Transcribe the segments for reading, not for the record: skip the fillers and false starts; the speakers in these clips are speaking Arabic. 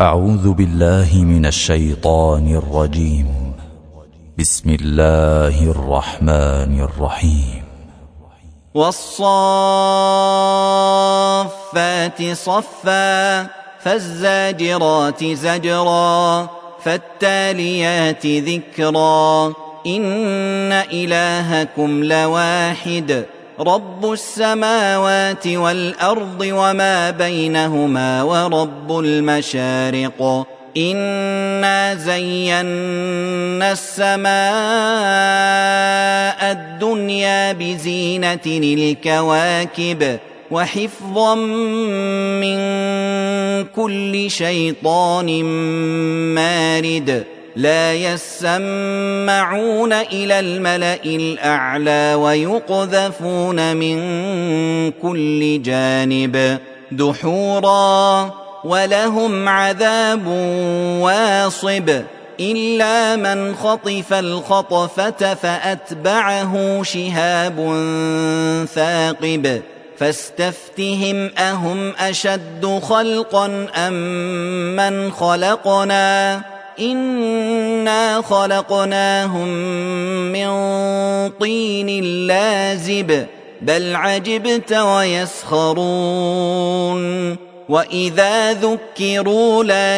أعوذ بالله من الشيطان الرجيم. بسم الله الرحمن الرحيم. والصافات صفا فالزاجرات زجرا فالتاليات ذكرا إن إلهكم لواحد رب السماوات والأرض وما بينهما ورب المشارق إنا زينا السماء الدنيا بزينة الكواكب وحفظا من كل شيطان مارد لا يسمعون إلى الملأ الأعلى ويقذفون من كل جانب دحورا ولهم عذاب واصب إلا من خطف الخطفة فأتبعه شهاب ثاقب فاستفتهم أهم أشد خلقا أم من خلقنا إنا خلقناهم من طين لازب بل عجبت ويسخرون وإذا ذكروا لا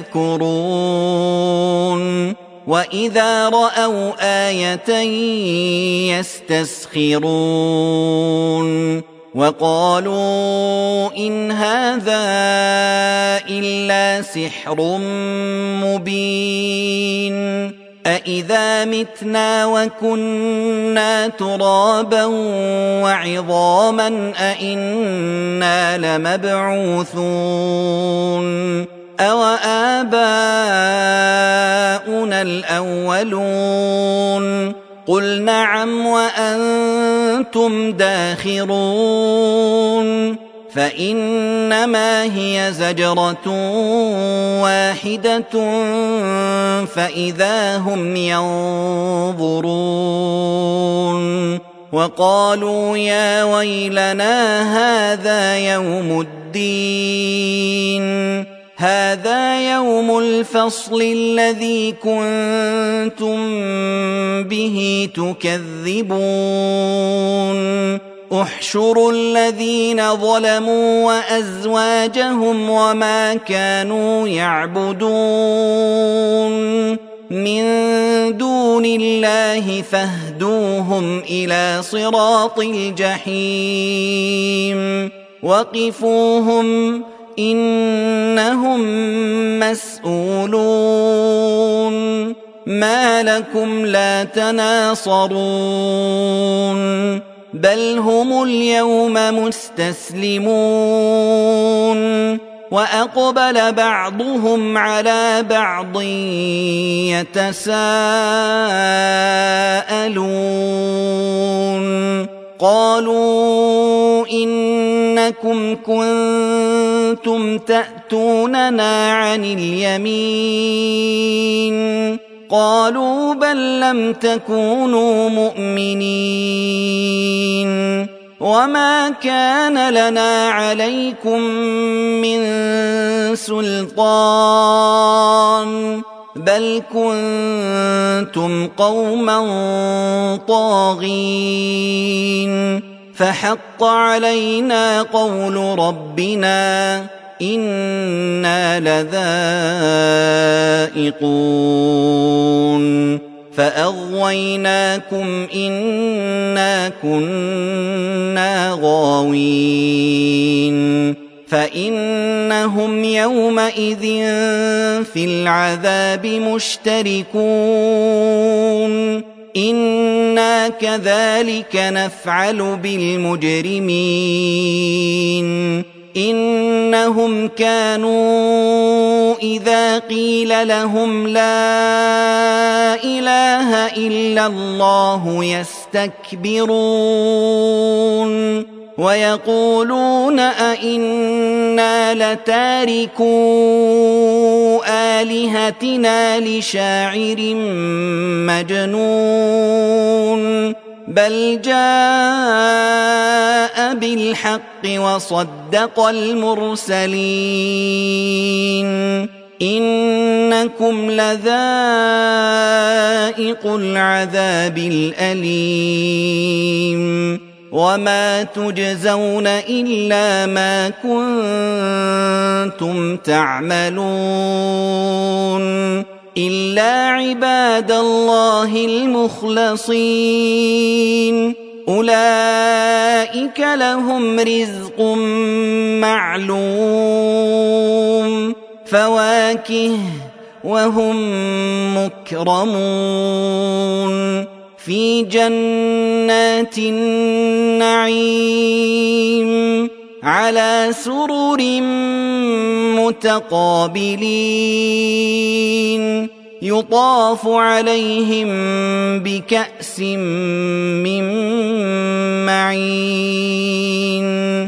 يذكرون وإذا رأوا آية يستسخرون وقالوا إن هذا إلا سحر مبين أإذا متنا وكنا ترابا وعظاما أإنا لمبعوثون أوآباؤنا الأولون قل نعم وأنتم داخرون فإنما هي زجرة واحدة فإذا هم ينظرون وقالوا يا ويلنا هذا يوم الدين هذا يوم الفصل الذي كنتم به تكذبون احشروا الذين ظلموا وأزواجهم وما كانوا يعبدون من دون الله فاهدوهم إلى صراط الجحيم وقفوهم إنهم مسؤولون ما لكم لا تناصرون بل هم اليوم مستسلمون وأقبل بعضهم على بعض يتساءلون قالوا إنكم كنتم تأتوننا عن اليمين قالوا بل لم تكونوا مؤمنين وما كان لنا عليكم من سلطان بل كنتم قوما طاغين فحق علينا قول ربنا إنا لذائقون فأغويناكم إنا كنا غاوين فإنهم يومئذ في العذاب مشتركون إنا كذلك نفعل بالمجرمين إنهم كانوا إذا قيل لهم لا إله إلا الله يستكبرون ويقولون أئنا لتاركو آلهتنا لشاعر مجنون بل جاء بالحق وصدق المرسلين إنكم لذائق العذاب الأليم وما تجزون إلا ما كنتم تعملون إلا عباد الله المخلصين أولئك لهم رزق معلوم فواكه وهم مكرمون في جنات النعيم على سرر متقابلين يطاف عليهم بكأس من معين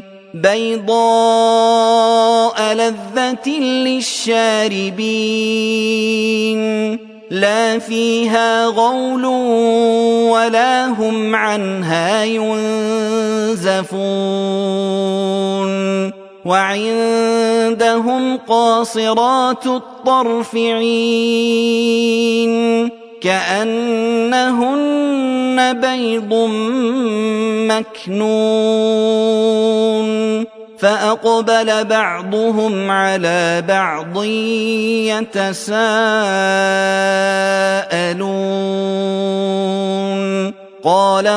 بيضاء لذة للشاربين لا فيها غول ولا هم عنها ينزفون وعندهم قاصرات الطرف عين كأنهن بيض مكنون فأقبل بعضهم على بعض يتساءلون قال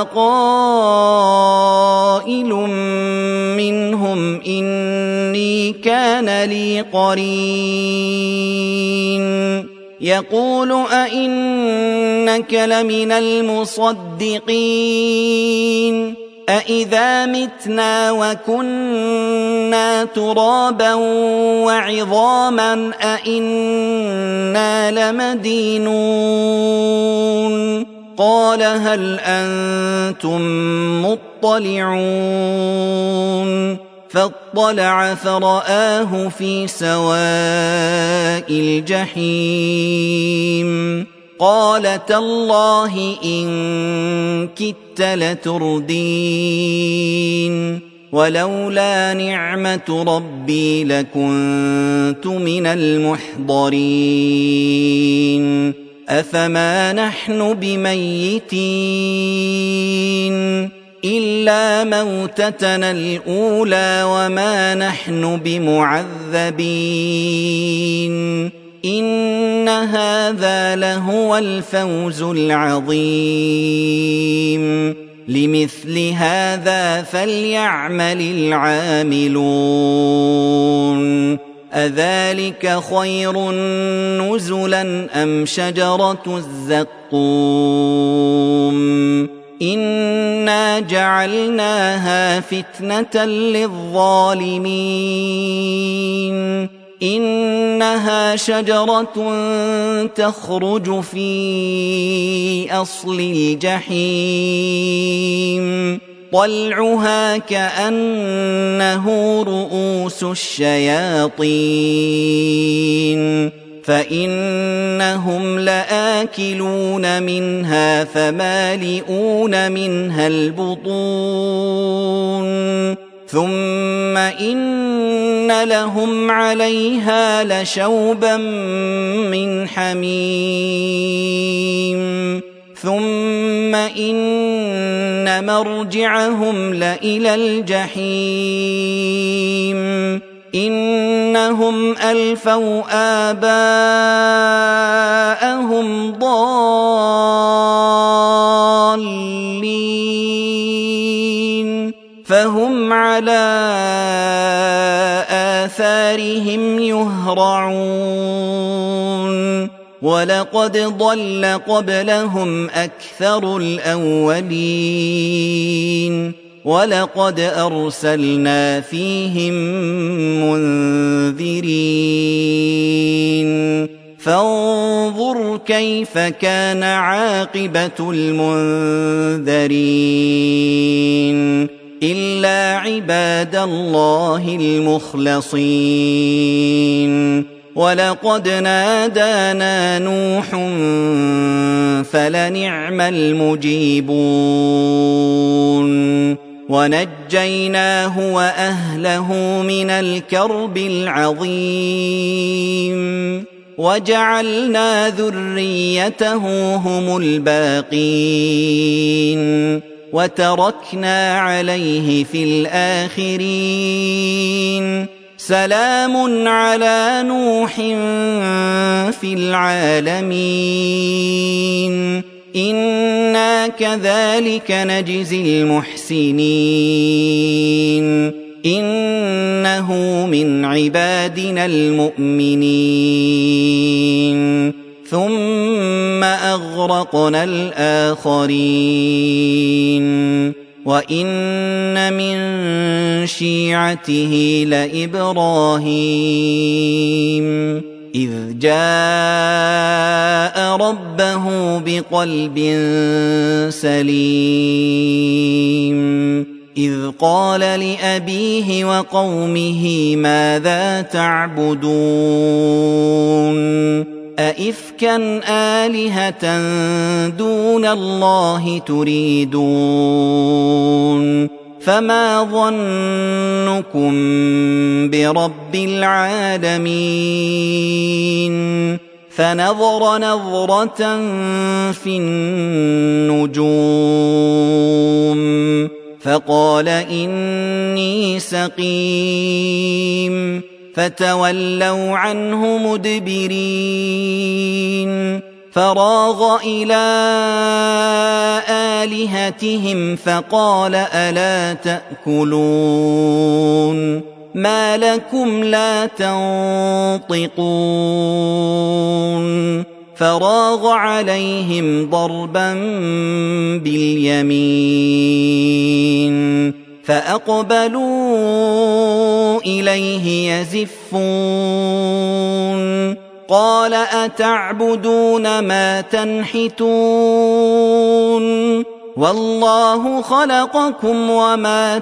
قائل منهم إني كان لي قرين يقول أئنك لمن المصدقين أإذا متنا وكنا ترابا وعظاما أإنا لمدينون قال هل أنتم مطلعون فاطلع فرآه في سواء الجحيم قال تالله إن كدت لتردين ولولا نعمة ربي لكنت من المحضرين أفما نحن بميتين إلا موتتنا الأولى وما نحن بمعذبين إن هذا لهو الفوز العظيم لمثل هذا فليعمل العاملون أذلك خير نزلا أم شجرة الزقوم إنا جعلناها فتنة للظالمين إنها شجرة تخرج في أصل الجحيم طلعها كأنه رؤوس الشياطين فإنهم لآكلون منها فمالئون منها البطون ثم إن لهم عليها لشوبا من حميم ثم إن مرجعهم لإلى الجحيم إنهم ألفوا آباءهم ضالين فهم على آثارهم يهرعون ولقد ضل قبلهم أكثر الأولين ولقد أرسلنا فيهم منذرين فانظر كيف كان عاقبة المنذرين إلا عباد الله المخلصين ولقد نادانا نوح فلنعم المجيبون ونجيناه وأهله من الكرب العظيم وجعلنا ذريته هم الباقين وتركنا عليه في الآخرين سلام على نوح في العالمين إنا كذلك نجزي المحسنين إنه من عبادنا المؤمنين ثم أغرقنا الآخرين وإن من شيعته لإبراهيم إذ جاء ربه بقلب سليم إذ قال لأبيه وقومه ماذا تعبدون أئفكا آلهة دون الله تريدون فما ظنكم برب العالمين فنظر نظرة في النجوم فقال إني سقيم فتولوا عنه مدبرين فراغ إلى آلهتهم فقال ألا تأكلون ما لكم لا تنطقون فراغ عليهم ضربا باليمين فأقبلوا إليه يزفون قال أتعبدون ما تنحتون والله خلقكم وما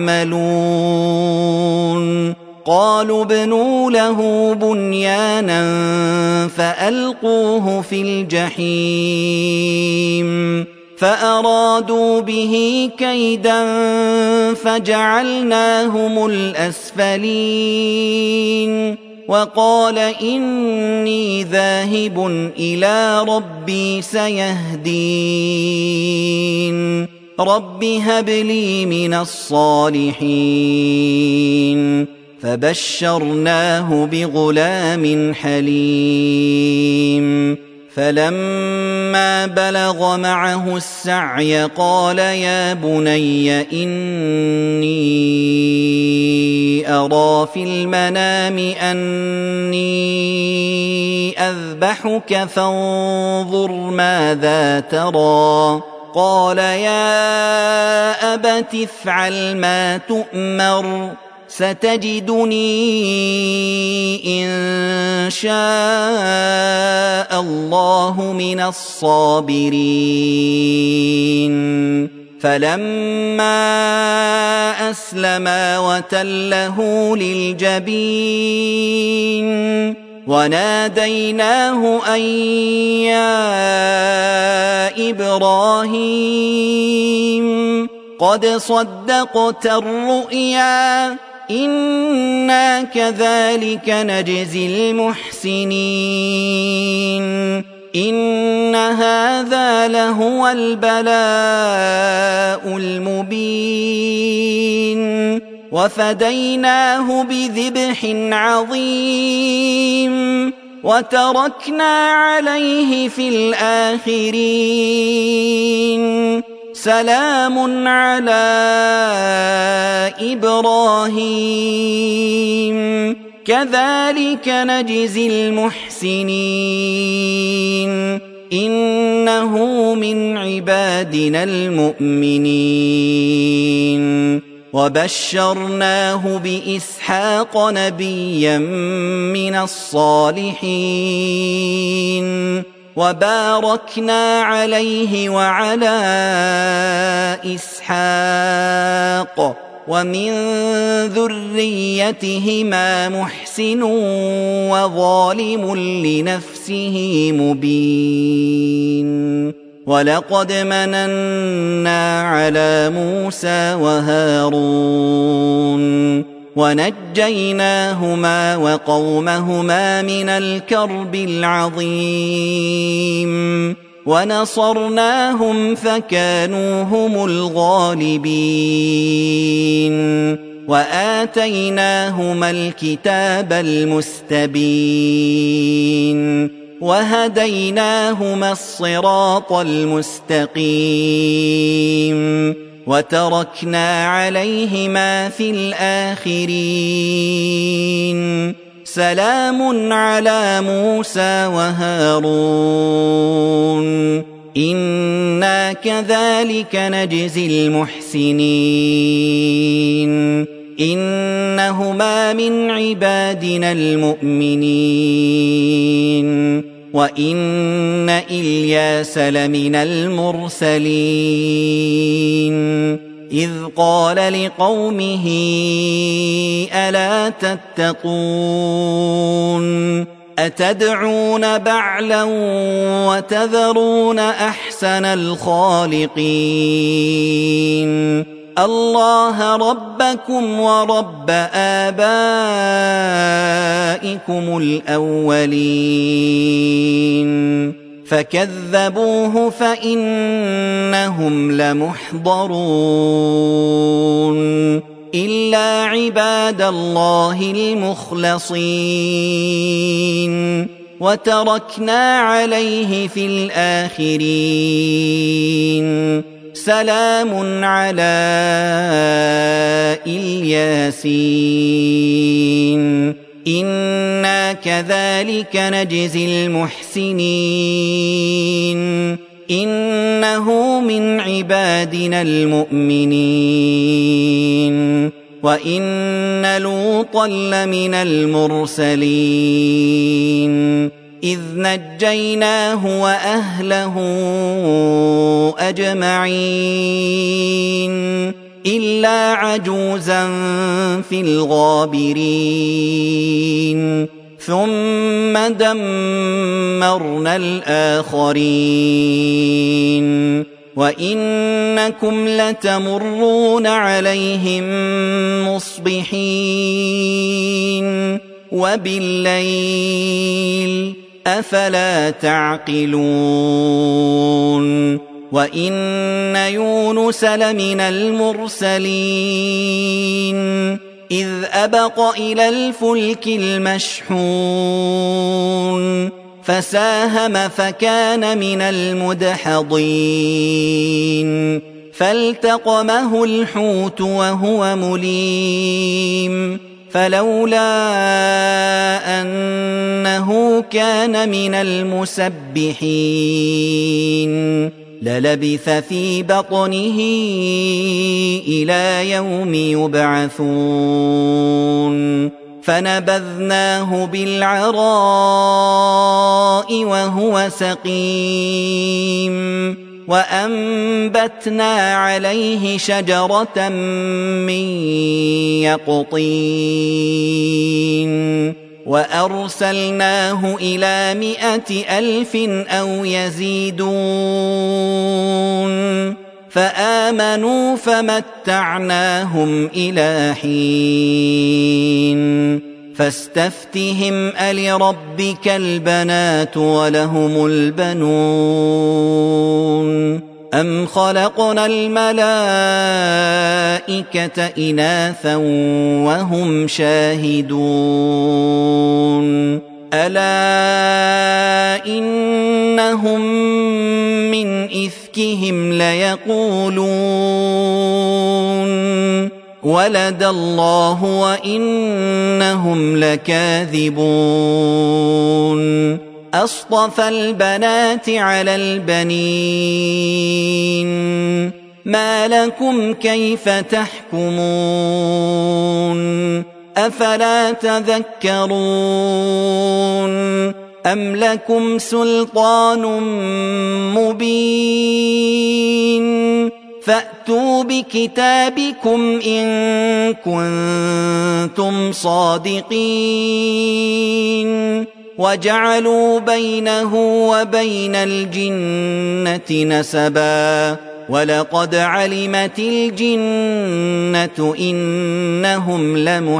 تعملون قالوا ابنوا له بنيانا فألقوه في الجحيم فأرادوا به كيدا فجعلناهم الأسفلين وقال إني ذاهب إلى ربي سيهدين رب هب لي من الصالحين فبشرناه بغلام حليم فلما بلغ معه السعي قال يا بني إني أرى في المنام أني أذبحك فانظر ماذا ترى قال يا أبت افعل ما تؤمر ستجدني إن شاء الله من الصابرين فلما أسلما وتله للجبين وناديناه أن يا إبراهيم قد صدقت الرؤيا إنا كذلك نجزي المحسنين إن هذا لهو البلاء المبين وفديناه بذبح عظيم وتركنا عليه في الآخرين سلام على إبراهيم كذلك نجزي المحسنين إنه من عبادنا المؤمنين وبشرناه بإسحاق نبيا من الصالحين وباركنا عليه وعلى إسحاق ومن ذريتهما محسن وظالم لنفسه مبين ولقد مننا على موسى وهارون ونجيناهما وقومهما من الكرب العظيم ونصرناهم فكانوا هم الغالبين وآتيناهما الكتاب المستبين وهديناهما الصراط المستقيم وتركنا عليهما في الآخرين سلام على موسى وهارون إنا كذلك نجزي المحسنين إنهما من عبادنا المؤمنين وإن إلياس لمن المرسلين إذ قال لقومه ألا تتقون أتدعون بعلا وتذرون أحسن الخالقين الله ربكم ورب آبائكم الأولين فكذبوه فإنهم لمحضرون إلا عباد الله المخلصين وتركنا عليه في الآخرين سلام على الياسين إنا كذلك نجزي المحسنين إنه من عبادنا المؤمنين وإن لوطا لمن المرسلين إذ نجيناه وأهله أجمعين إلا عجوزا في الغابرين ثم دمرنا الآخرين وإنكم لتمرون عليهم مصبحين وبالليل أفلا تعقلون وإن يونس لمن المرسلين إذ أبق إلى الفلك المشحون فساهم فكان من المدحضين فالتقمه الحوت وهو مليم فلولا أنه كان من المسبحين للبث في بطنه إلى يوم يبعثون فنبذناه بالعراء وهو سقيم وأنبتنا عليه شجرة من يقطين وأرسلناه إلى 100,000 أو يزيدون فآمنوا فمتعناهم إلى حين فاستفتهم ألربك البنات ولهم البنون أم خلقنا الملائكة إناثا وهم شاهدون ألا إنهم من إفكهم ليقولون ولد الله وإنهم لكاذبون أصطفى البنات على البنين ما لكم كيف تحكمون أفلا تذكرون أم لكم سلطان مبين فأتوا بكتابكم إن كنتم صادقين وجعلوا بينه وبين الجنة نسبا ولقد علمت الجنة إنهم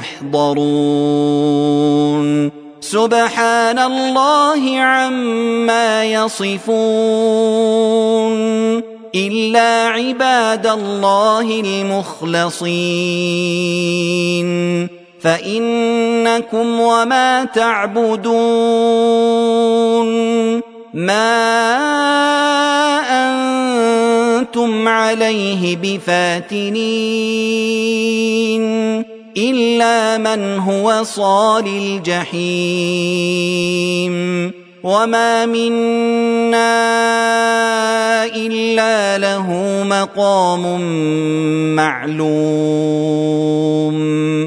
لمحضرون سبحان الله عما يصفون إلا عباد الله المخلصين فإنكم وما تعبدون ما أنتم عليه بفاتنين إلا من هو صال الجحيم وما منا إلا له مقام معلوم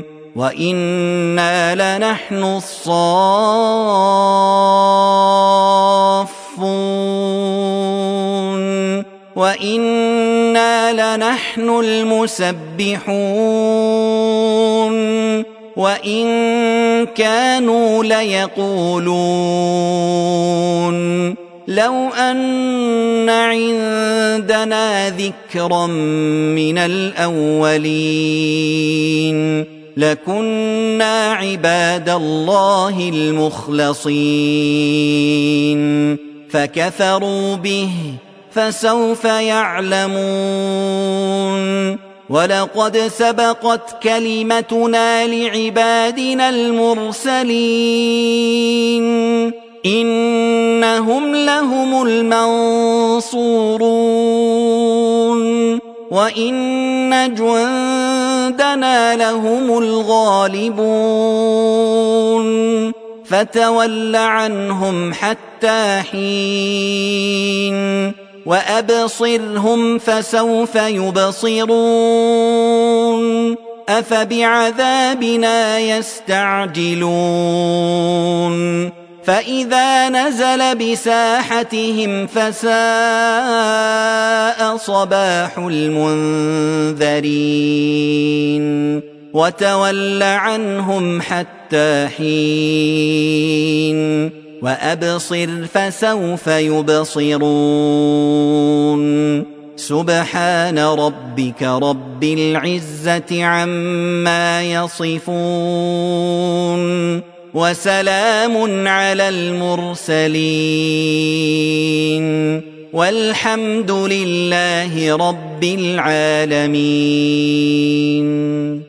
وإنا لنحن الصافون وإنا لنحن المسبحون وإن كانوا ليقولون لو أن عندنا ذكرا من الأولين لكنا عباد الله المخلصين فكفروا به فسوف يعلمون ولقد سبقت كلمتنا لعبادنا المرسلين إنهم لهم المنصورون وإن جندنا لهم الغالبون فتول عنهم حتى حين وأبصرهم فسوف يبصرون أفبعذابنا يستعجلون فإذا نزل بساحتهم فساء صباح المنذرين وتول عنهم حتى حين وأبصر فسوف يبصرون سبحان ربك رب العزة عما يصفون وسلام على المرسلين والحمد لله رب العالمين.